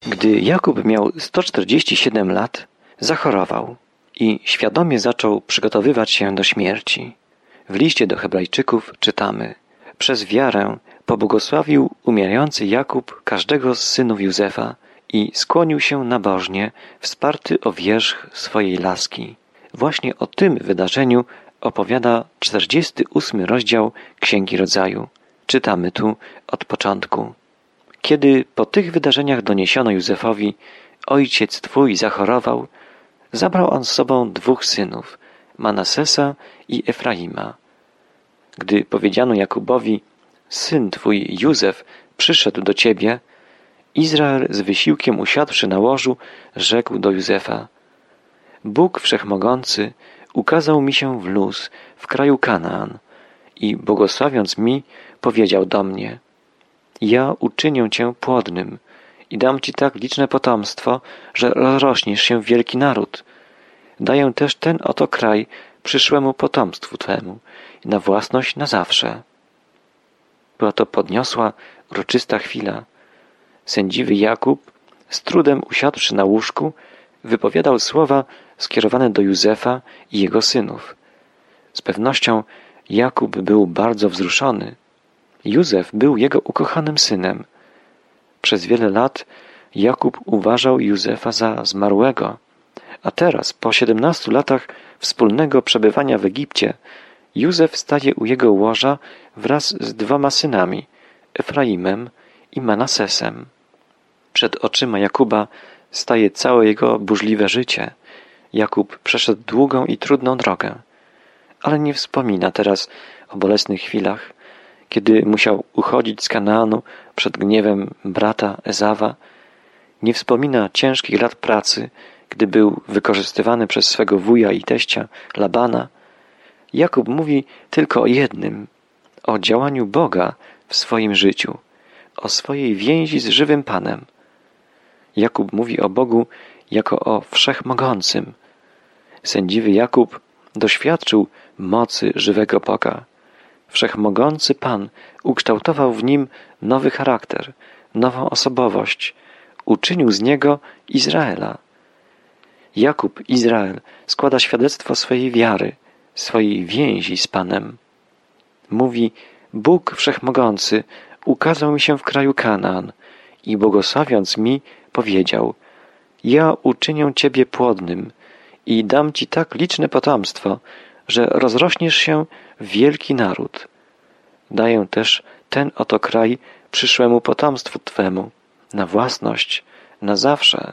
Gdy Jakub miał 147 lat, zachorował i świadomie zaczął przygotowywać się do śmierci. W liście do Hebrajczyków czytamy: przez wiarę pobłogosławił umierający Jakub każdego z synów Józefa i skłonił się nabożnie, wsparty o wierzch swojej laski. Właśnie o tym wydarzeniu opowiada 48 rozdział Księgi Rodzaju. Czytamy tu od początku. Kiedy po tych wydarzeniach doniesiono Józefowi: ojciec twój zachorował, zabrał on z sobą 2 synów, Manasesa i Efraima. Gdy powiedziano Jakubowi: syn twój Józef przyszedł do ciebie, Izrael z wysiłkiem usiadłszy na łożu, rzekł do Józefa: Bóg Wszechmogący ukazał mi się w Luz, w kraju Kanaan i błogosławiąc mi, powiedział do mnie: ja uczynię cię płodnym i dam ci tak liczne potomstwo, że rozrośniesz się w wielki naród. Daję też ten oto kraj przyszłemu potomstwu twemu i na własność na zawsze. Była to podniosła, uroczysta chwila. Sędziwy Jakub, z trudem usiadłszy na łóżku, wypowiadał słowa skierowane do Józefa i jego synów. Z pewnością Jakub był bardzo wzruszony. Józef był jego ukochanym synem. Przez wiele lat Jakub uważał Józefa za zmarłego, a teraz, po 17 latach wspólnego przebywania w Egipcie, Józef staje u jego łoża wraz z 2 synami, Efraimem i Manasesem. Przed oczyma Jakuba staje całe jego burzliwe życie. Jakub przeszedł długą i trudną drogę, ale nie wspomina teraz o bolesnych chwilach, kiedy musiał uchodzić z Kanaanu przed gniewem brata Ezawa. Nie wspomina ciężkich lat pracy, gdy był wykorzystywany przez swego wuja i teścia Labana. Jakub mówi tylko o jednym, o działaniu Boga w swoim życiu, o swojej więzi z żywym Panem. Jakub mówi o Bogu jako o Wszechmogącym. Sędziwy Jakub doświadczył mocy żywego Boga. Wszechmogący Pan ukształtował w nim nowy charakter, nową osobowość, uczynił z niego Izraela. Jakub, Izrael, składa świadectwo swojej wiary, swojej więzi z Panem. Mówi: Bóg Wszechmogący ukazał mi się w kraju Kanaan i błogosławiąc mi, powiedział: ja uczynię ciebie płodnym i dam ci tak liczne potomstwo, że rozrośniesz się w wielki naród. Daję też ten oto kraj przyszłemu potomstwu twemu, na własność, na zawsze.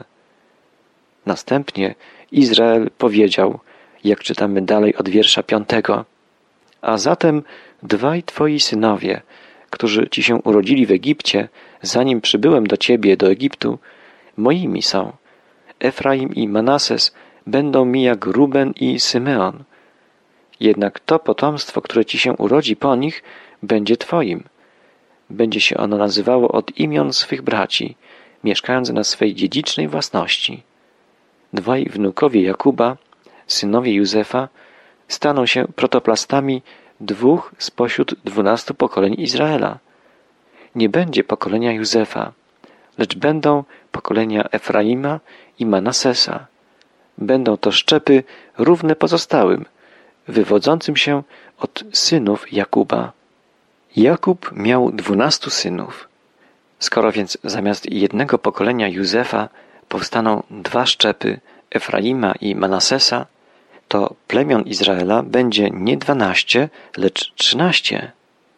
Następnie Izrael powiedział, jak czytamy dalej od wiersza 5: a zatem 2 twoi synowie, którzy ci się urodzili w Egipcie, zanim przybyłem do ciebie do Egiptu, moimi są. Efraim i Manases będą mi jak Ruben i Symeon. Jednak to potomstwo, które ci się urodzi po nich, będzie twoim. Będzie się ono nazywało od imion swych braci, mieszkając na swej dziedzicznej własności. 2 wnukowie Jakuba, synowie Józefa, staną się protoplastami 2 spośród 12 pokoleń Izraela. Nie będzie pokolenia Józefa, lecz będą pokolenia Efraima i Manasesa. Będą to szczepy równe pozostałym, wywodzącym się od synów Jakuba. Jakub miał 12 synów. Skoro więc zamiast jednego pokolenia Józefa powstaną 2 szczepy, Efraima i Manasesa, to plemion Izraela będzie nie 12, lecz 13.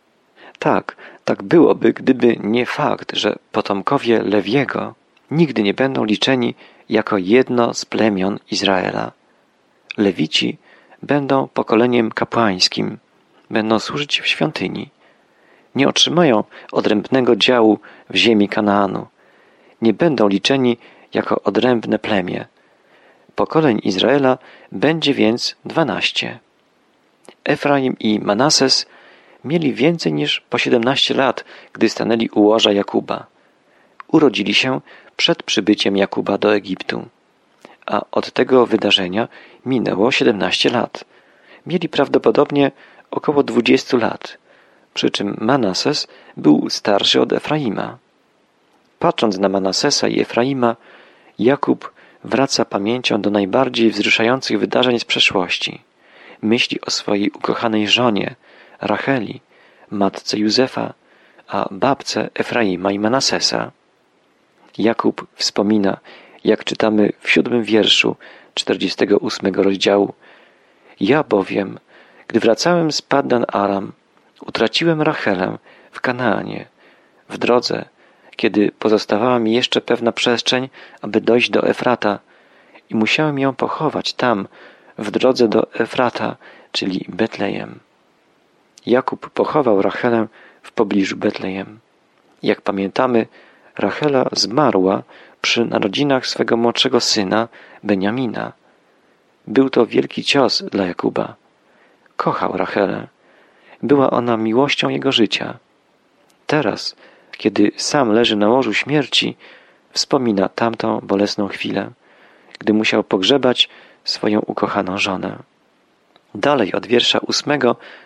Tak byłoby, gdyby nie fakt, że potomkowie Lewiego nigdy nie będą liczeni jako jedno z plemion Izraela. Lewici będą pokoleniem kapłańskim, będą służyć w świątyni. Nie otrzymają odrębnego działu w ziemi Kanaanu. Nie będą liczeni jako odrębne plemię. Pokoleń Izraela będzie więc 12. Efraim i Manases mieli więcej niż po 17 lat, gdy stanęli u łoża Jakuba. Urodzili się przed przybyciem Jakuba do Egiptu, a od tego wydarzenia minęło 17 lat. Mieli prawdopodobnie około 20 lat, przy czym Manases był starszy od Efraima. Patrząc na Manasesa i Efraima, Jakub wraca pamięcią do najbardziej wzruszających wydarzeń z przeszłości. Myśli o swojej ukochanej żonie, Racheli, matce Józefa, a babce Efraima i Manasesa. Jakub wspomina, jak czytamy w 7 wierszu 48 rozdziału: Ja bowiem, gdy wracałem z Paddan Aram, utraciłem Rachelę w Kanaanie, w drodze, kiedy pozostawała mi jeszcze pewna przestrzeń, aby dojść do Efrata, i musiałem ją pochować tam, w drodze do Efrata, czyli Betlejem. Jakub pochował Rachelę w pobliżu Betlejem. Jak pamiętamy, Rachela zmarła przy narodzinach swego młodszego syna, Beniamina. Był to wielki cios dla Jakuba. Kochał Rachelę. Była ona miłością jego życia. Teraz, kiedy sam leży na łożu śmierci, wspomina tamtą bolesną chwilę, gdy musiał pogrzebać swoją ukochaną żonę. Dalej od wiersza 8,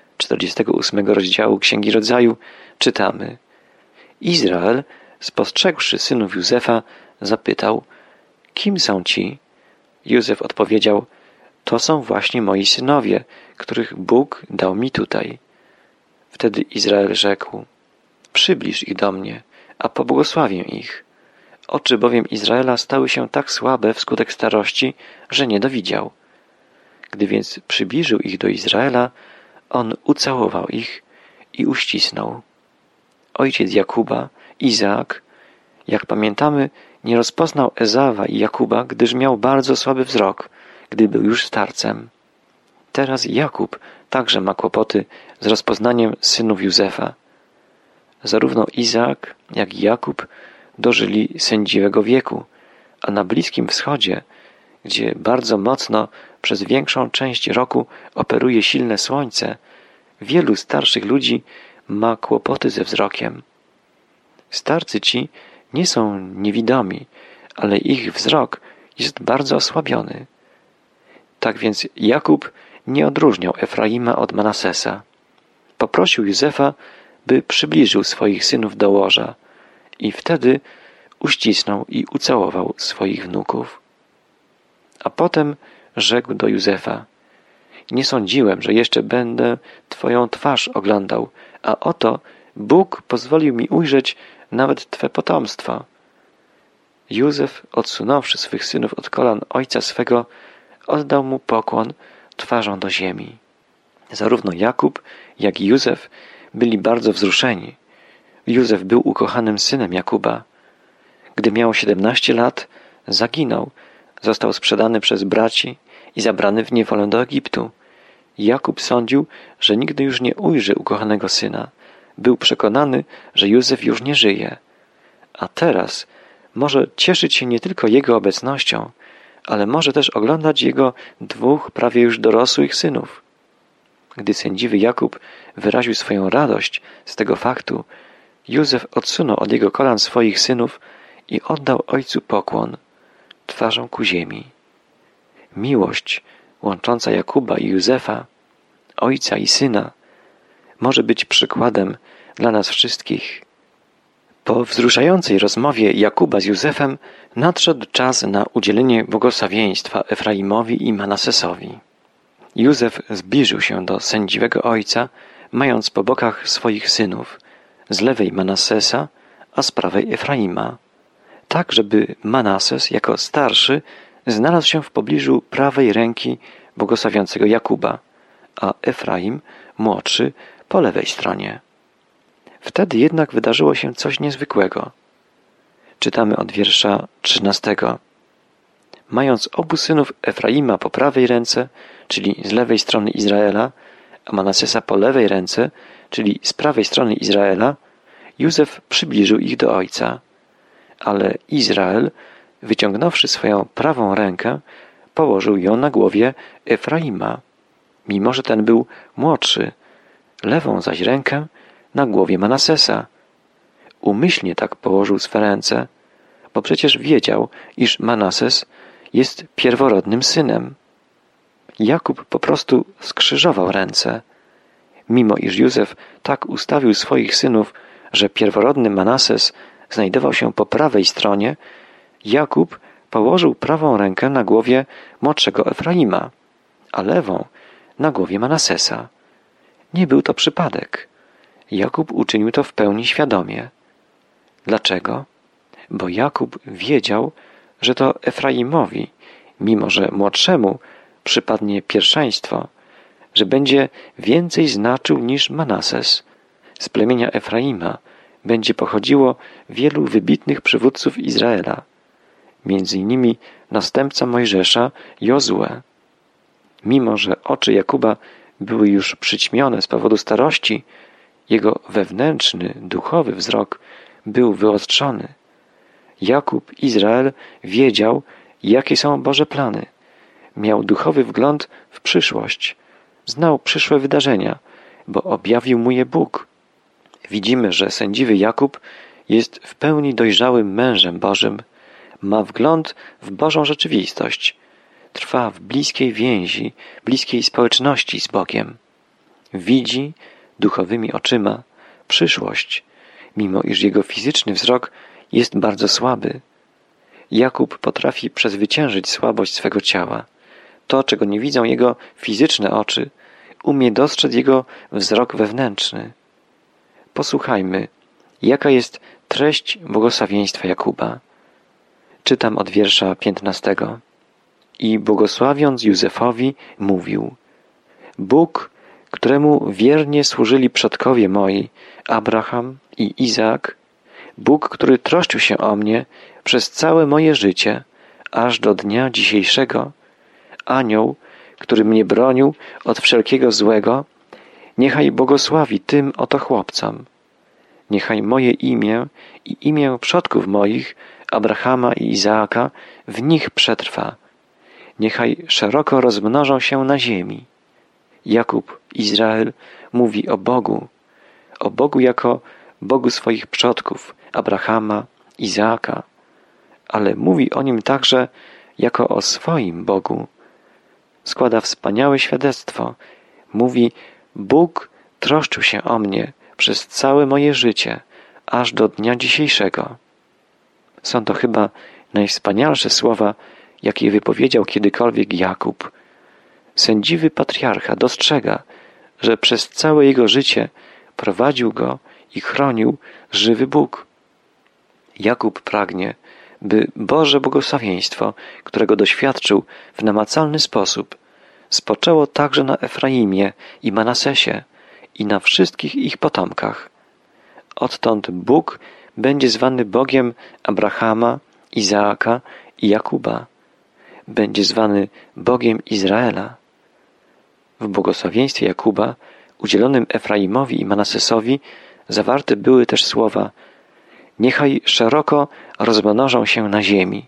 48 rozdziału Księgi Rodzaju czytamy: Izrael, spostrzegłszy synów Józefa, zapytał: Kim są ci? Józef odpowiedział: To są właśnie moi synowie, których Bóg dał mi tutaj. Wtedy Izrael rzekł: Przybliż ich do mnie, a pobłogosławię ich. Oczy bowiem Izraela stały się tak słabe wskutek starości, że nie dowidział. Gdy więc przybliżył ich do Izraela, on ucałował ich i uścisnął. Ojciec Jakuba, Izaak, jak pamiętamy, nie rozpoznał Ezawa i Jakuba, gdyż miał bardzo słaby wzrok, gdy był już starcem. Teraz Jakub także ma kłopoty z rozpoznaniem synów Józefa. Zarówno Izaak, jak i Jakub dożyli sędziwego wieku, a na Bliskim Wschodzie, gdzie bardzo mocno przez większą część roku operuje silne słońce, wielu starszych ludzi ma kłopoty ze wzrokiem. Starcy ci nie są niewidomi, ale ich wzrok jest bardzo osłabiony. Tak więc Jakub nie odróżniał Efraima od Manasesa. Poprosił Józefa, by przybliżył swoich synów do łoża i wtedy uścisnął i ucałował swoich wnuków. A potem rzekł do Józefa: Nie sądziłem, że jeszcze będę Twoją twarz oglądał, a oto Bóg pozwolił mi ujrzeć nawet Twe potomstwo. Józef, odsunąwszy swych synów od kolan ojca swego, oddał mu pokłon twarzą do ziemi. Zarówno Jakub, jak i Józef byli bardzo wzruszeni. Józef był ukochanym synem Jakuba. Gdy miał 17 lat, zaginął, został sprzedany przez braci i zabrany w niewolę do Egiptu. Jakub sądził, że nigdy już nie ujrzy ukochanego syna. Był przekonany, że Józef już nie żyje. A teraz może cieszyć się nie tylko jego obecnością, ale może też oglądać jego 2 prawie już dorosłych synów. Gdy sędziwy Jakub wyraził swoją radość z tego faktu, Józef odsunął od jego kolan swoich synów i oddał ojcu pokłon, twarzą ku ziemi. Miłość łącząca Jakuba i Józefa, ojca i syna, może być przykładem dla nas wszystkich. Po wzruszającej rozmowie Jakuba z Józefem nadszedł czas na udzielenie błogosławieństwa Efraimowi i Manasesowi. Józef zbliżył się do sędziwego ojca, mając po bokach swoich synów, z lewej Manasesa, a z prawej Efraima, tak żeby Manases jako starszy znalazł się w pobliżu prawej ręki błogosławiącego Jakuba, a Efraim, młodszy, po lewej stronie. Wtedy jednak wydarzyło się coś niezwykłego. Czytamy od wiersza 13. Mając obu synów Efraima po prawej ręce, czyli z lewej strony Izraela, a Manasesa po lewej ręce, czyli z prawej strony Izraela, Józef przybliżył ich do ojca. Ale Izrael, wyciągnąwszy swoją prawą rękę, położył ją na głowie Efraima, mimo że ten był młodszy, lewą zaś rękę na głowie Manasesa. Umyślnie tak położył swe ręce, bo przecież wiedział, iż Manases jest pierworodnym synem. Jakub po prostu skrzyżował ręce. Mimo iż Józef tak ustawił swoich synów, że pierworodny Manases znajdował się po prawej stronie, Jakub położył prawą rękę na głowie młodszego Efraima, a lewą na głowie Manasesa. Nie był to przypadek. Jakub uczynił to w pełni świadomie. Dlaczego? Bo Jakub wiedział, że to Efraimowi, mimo że młodszemu, przypadnie pierwszeństwo, że będzie więcej znaczył niż Manases. Z plemienia Efraima będzie pochodziło wielu wybitnych przywódców Izraela, między innymi następca Mojżesza Jozue. Mimo że oczy Jakuba były już przyćmione z powodu starości, jego wewnętrzny, duchowy wzrok był wyostrzony. Jakub, Izrael, wiedział, jakie są Boże plany. Miał duchowy wgląd w przyszłość. Znał przyszłe wydarzenia, bo objawił mu je Bóg. Widzimy, że sędziwy Jakub jest w pełni dojrzałym mężem Bożym, ma wgląd w Bożą rzeczywistość, trwa w bliskiej więzi, bliskiej społeczności z Bogiem. Widzi duchowymi oczyma przyszłość, mimo iż jego fizyczny wzrok jest bardzo słaby. Jakub potrafi przezwyciężyć słabość swego ciała. To, czego nie widzą jego fizyczne oczy, umie dostrzec jego wzrok wewnętrzny. Posłuchajmy, jaka jest treść błogosławieństwa Jakuba. Czytam od wiersza 15. I błogosławiąc Józefowi mówił: Bóg, któremu wiernie służyli przodkowie moi, Abraham i Izaak, Bóg, który troszczył się o mnie przez całe moje życie, aż do dnia dzisiejszego, Anioł, który mnie bronił od wszelkiego złego, niechaj błogosławi tym oto chłopcom. Niechaj moje imię i imię przodków moich, Abrahama i Izaaka, w nich przetrwa. Niechaj szeroko rozmnożą się na ziemi. Jakub, Izrael, mówi o Bogu jako Bogu swoich przodków, Abrahama, Izaaka, ale mówi o Nim także jako o swoim Bogu. Składa wspaniałe świadectwo. Mówi: Bóg troszczył się o mnie przez całe moje życie, aż do dnia dzisiejszego. Są to chyba najwspanialsze słowa, jakie wypowiedział kiedykolwiek Jakub. Sędziwy patriarcha dostrzega, że przez całe jego życie prowadził go i chronił żywy Bóg. Jakub pragnie, by Boże błogosławieństwo, którego doświadczył w namacalny sposób, spoczęło także na Efraimie i Manasesie i na wszystkich ich potomkach. Odtąd Bóg będzie zwany Bogiem Abrahama, Izaaka i Jakuba. Będzie zwany Bogiem Izraela. W błogosławieństwie Jakuba, udzielonym Efraimowi i Manasesowi, zawarte były też słowa: niechaj szeroko rozmnożą się na ziemi.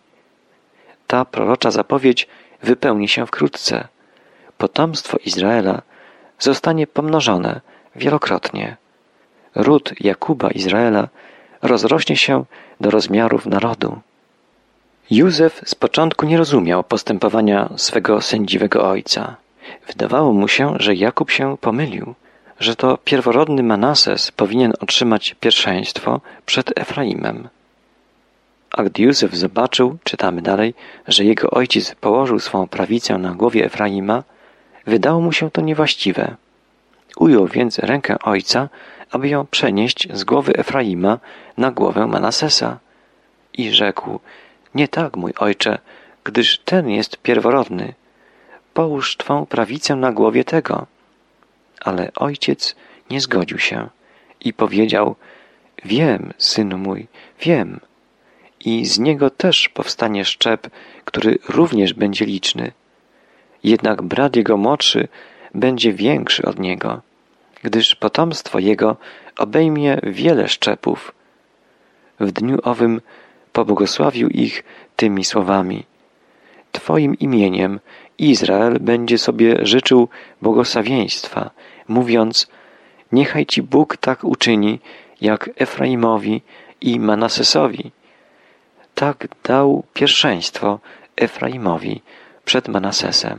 Ta prorocza zapowiedź wypełni się wkrótce. Potomstwo Izraela zostanie pomnożone wielokrotnie. Ród Jakuba Izraela rozrośnie się do rozmiarów narodu. Józef z początku nie rozumiał postępowania swego sędziwego ojca. Wydawało mu się, że Jakub się pomylił, że to pierworodny Manases powinien otrzymać pierwszeństwo przed Efraimem. A gdy Józef zobaczył, czytamy dalej, że jego ojciec położył swą prawicę na głowie Efraima, wydało mu się to niewłaściwe. Ujął więc rękę ojca, aby ją przenieść z głowy Efraima na głowę Manasesa. I rzekł: nie tak, mój ojcze, gdyż ten jest pierworodny. Połóż twą prawicę na głowie tego. Ale ojciec nie zgodził się i powiedział: wiem, synu mój, wiem. I z niego też powstanie szczep, który również będzie liczny. Jednak brat jego młodszy będzie większy od niego, gdyż potomstwo jego obejmie wiele szczepów. W dniu owym pobłogosławił ich tymi słowami: Twoim imieniem Izrael będzie sobie życzył błogosławieństwa, mówiąc: niechaj Ci Bóg tak uczyni, jak Efraimowi i Manasesowi. Tak dał pierwszeństwo Efraimowi przed Manasesem.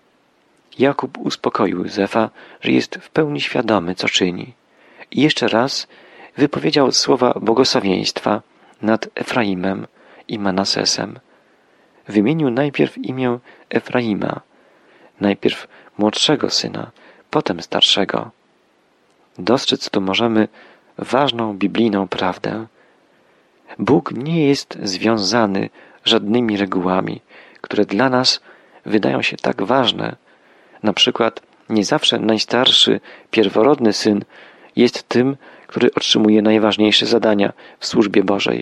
Jakub uspokoił Józefa, że jest w pełni świadomy, co czyni. I jeszcze raz wypowiedział słowa błogosławieństwa nad Efraimem i Manasesem. Wymienił najpierw imię Efraima, najpierw młodszego syna, potem starszego. Dostrzec tu możemy ważną biblijną prawdę. Bóg nie jest związany żadnymi regułami, które dla nas wydają się tak ważne. Na przykład nie zawsze najstarszy, pierworodny syn jest tym, który otrzymuje najważniejsze zadania w służbie Bożej.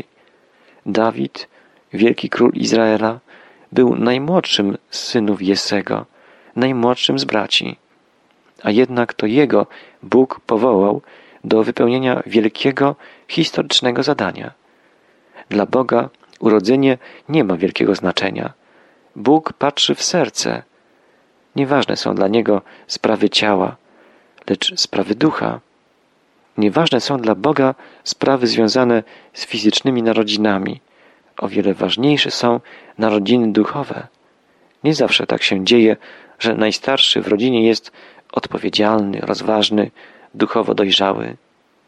Dawid, wielki król Izraela, był najmłodszym z synów Jessego, najmłodszym z braci. A jednak to jego Bóg powołał do wypełnienia wielkiego, historycznego zadania. Dla Boga urodzenie nie ma wielkiego znaczenia. Bóg patrzy w serce. Nieważne są dla Niego sprawy ciała, lecz sprawy ducha. Nieważne są dla Boga sprawy związane z fizycznymi narodzinami. O wiele ważniejsze są narodziny duchowe. Nie zawsze tak się dzieje, że najstarszy w rodzinie jest odpowiedzialny, rozważny, duchowo dojrzały.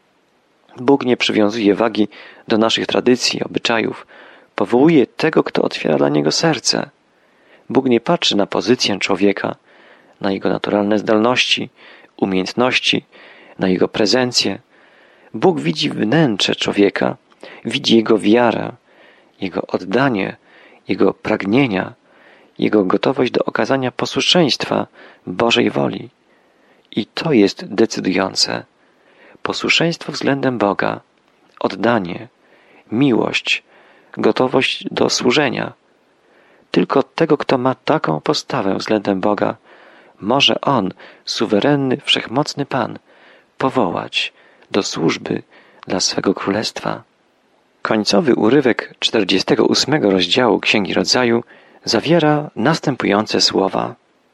Bóg nie przywiązuje wagi do naszych tradycji, obyczajów. Powołuje tego, kto otwiera dla Niego serce. Bóg nie patrzy na pozycję człowieka, na jego naturalne zdolności, umiejętności, na jego prezencję. Bóg widzi wnętrze człowieka, widzi jego wiarę, jego oddanie, jego pragnienia, jego gotowość do okazania posłuszeństwa Bożej woli. I to jest decydujące. Posłuszeństwo względem Boga, oddanie, miłość, gotowość do służenia. Tylko tego, kto ma taką postawę względem Boga, może On, suwerenny, wszechmocny Pan, powołać do służby dla swego królestwa. Końcowy urywek 48 rozdziału Księgi Rodzaju zawiera następujące słowa.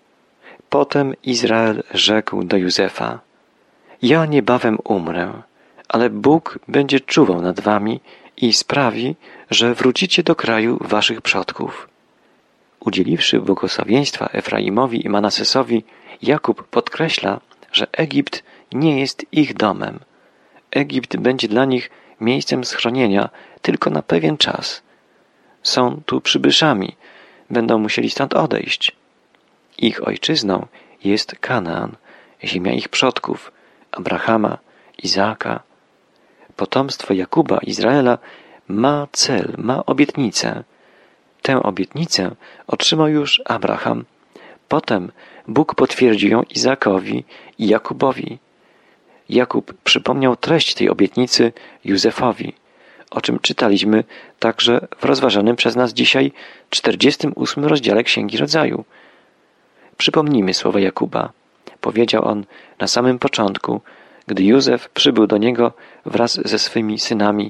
Potem Izrael rzekł do Józefa: Ja niebawem umrę, ale Bóg będzie czuwał nad wami i sprawi, że wrócicie do kraju waszych przodków. Udzieliwszy błogosławieństwa Efraimowi i Manasesowi, Jakub podkreśla, że Egipt nie jest ich domem. Egipt będzie dla nich miejscem schronienia tylko na pewien czas. Są tu przybyszami, będą musieli stąd odejść. Ich ojczyzną jest Kanaan, ziemia ich przodków, Abrahama, Izaaka. Potomstwo Jakuba, Izraela ma cel, ma obietnicę. Tę obietnicę otrzymał już Abraham. Potem Bóg potwierdził ją Izaakowi i Jakubowi. Jakub przypomniał treść tej obietnicy Józefowi, o czym czytaliśmy także w rozważanym przez nas dzisiaj 48 rozdziale Księgi Rodzaju. Przypomnijmy słowa Jakuba. Powiedział on na samym początku, gdy Józef przybył do niego wraz ze swymi synami: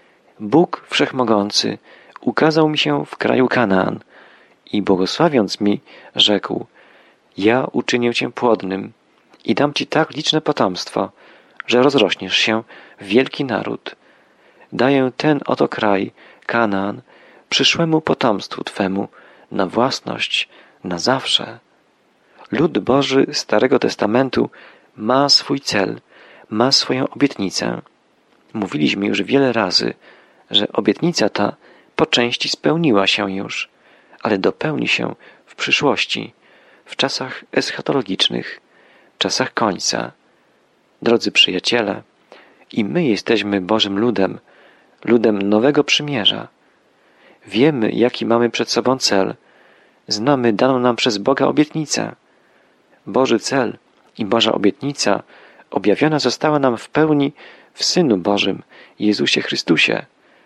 Bóg Wszechmogący ukazał mi się w kraju Kanaan i błogosławiąc mi, rzekł: Ja uczynię cię płodnym i dam ci tak liczne potomstwo, że rozrośniesz się w wielki naród. Daję ten oto kraj, Kanaan, przyszłemu potomstwu twemu na własność, na zawsze. Lud Boży Starego Testamentu ma swój cel, ma swoją obietnicę. Mówiliśmy już wiele razy, że obietnica ta po części spełniła się już, ale dopełni się w przyszłości, w czasach eschatologicznych, czasach końca. Drodzy przyjaciele, i my jesteśmy Bożym ludem, ludem nowego przymierza. Wiemy, jaki mamy przed sobą cel. Znamy daną nam przez Boga obietnicę. Boży cel i Boża obietnica objawiona została nam w pełni w Synu Bożym, Jezusie Chrystusie.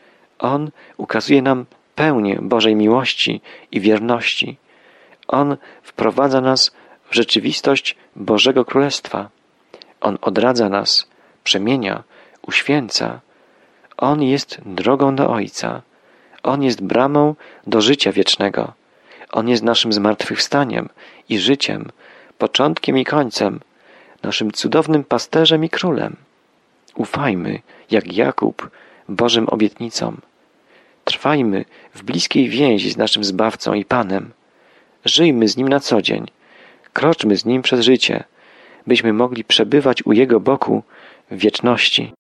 On ukazuje nam pełnię Bożej miłości i wierności. On wprowadza nas w rzeczywistość Bożego Królestwa. On odradza nas, przemienia, uświęca. On jest drogą do Ojca. On jest bramą do życia wiecznego. On jest naszym zmartwychwstaniem i życiem, początkiem i końcem, naszym cudownym pasterzem i królem. Ufajmy, jak Jakub, Bożym obietnicom. Trwajmy w bliskiej więzi z naszym Zbawcą i Panem. Żyjmy z Nim na co dzień. Kroczmy z Nim przez życie, byśmy mogli przebywać u Jego boku w wieczności.